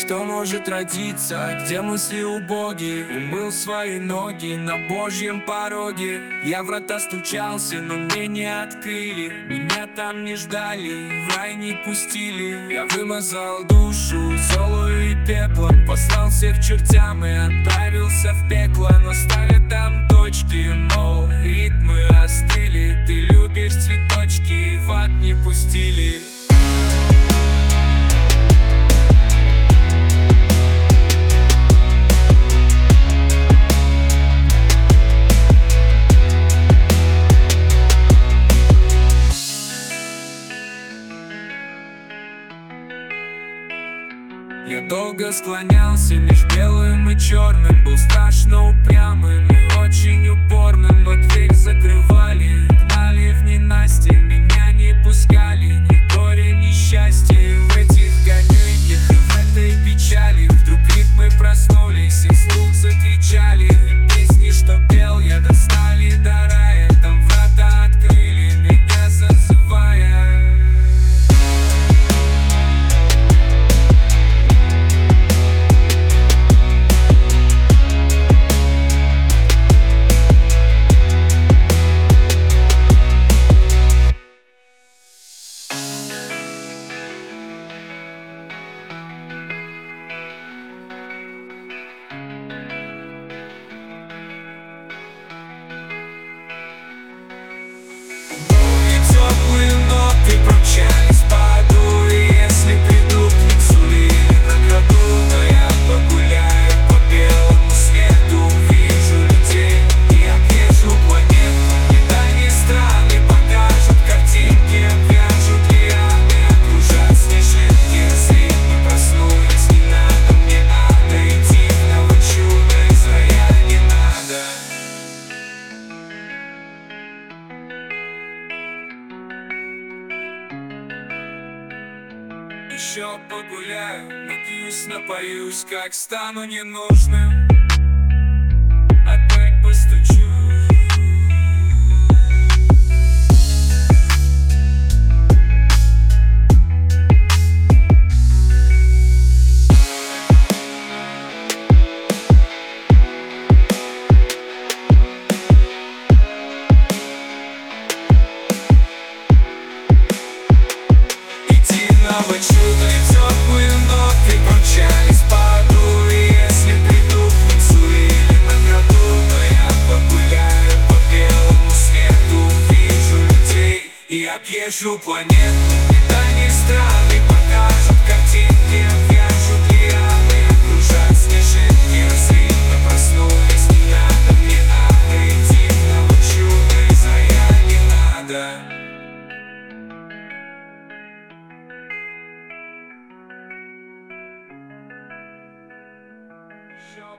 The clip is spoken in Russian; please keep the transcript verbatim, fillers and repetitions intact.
что может родиться, где мысли убогие. Умыл свои ноги на Божьем пороге. Я в врата стучался, но мне не открыли. Меня там не ждали, в рай не пустили. Я вымазал душу золою и пеплом, послал всех чертям и отправился в пекло. Но ставят там точки, мол, ритмы остыли. Ты любишь цветочки, в ад не пустили. Я долго склонялся между белым и черным, был страшно упрямым и очень упорным. Но дверь закрывали, гнали в ненастье, меня не пускали ни горе, ни счастье. В этих гонениях и в этой печали вдруг ритмы проснулись и вслух закричали. Песни, что пел я, достали до рая. Там врата открыли, меня зазывая. Ноты промчались по аду, и если приду к концу или награду, то я погуляю по белому свету. Увижу людей и объезжу планету. И дальние страны покажут картинки, обвяжут лианы, окружат снежинки. Ритмы проснулись, не надо мне ада, и дивного чуда из рая не надо. Еще погуляю, напьюсь, напоюсь, как стану ненужным. Опять постучу. Единого чуда и теплые ноты промчались по аду, и если приду к концу или награду, то я погуляю по белому свету. Увижу людей и объезжу планету. И дальние страны покажут картинки, обвяжут лианы, окружат снежинки. Ритмы проснулись, не надо мне ада, и дивного чуда из рая не надо. Show.